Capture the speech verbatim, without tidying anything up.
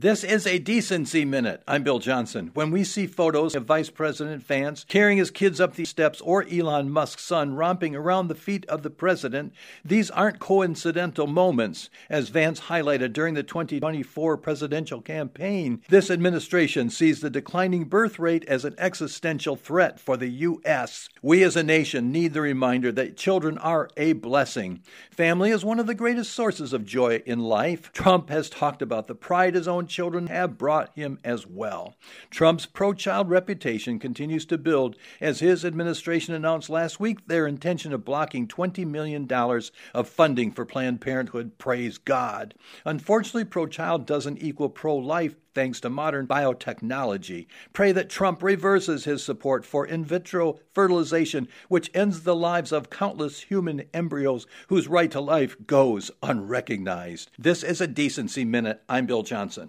This is a Decency Minute. I'm Bill Johnson. When we see photos of Vice President Vance carrying his kids up the steps or Elon Musk's son romping around the feet of the president, these aren't coincidental moments. As Vance highlighted during the twenty twenty-four presidential campaign, this administration sees the declining birth rate as an existential threat for the U S. We as a nation need the reminder that children are a blessing. Family is one of the greatest sources of joy in life. Trump has talked about the pride his own children have brought him as well. Trump's pro-child reputation continues to build as his administration announced last week their intention of blocking twenty million dollars of funding for Planned Parenthood. Praise God. Unfortunately, pro-child doesn't equal pro-life thanks to modern biotechnology. Pray that Trump reverses his support for in vitro fertilization, which ends the lives of countless human embryos whose right to life goes unrecognized. This is a Decency Minute. I'm Bill Johnson.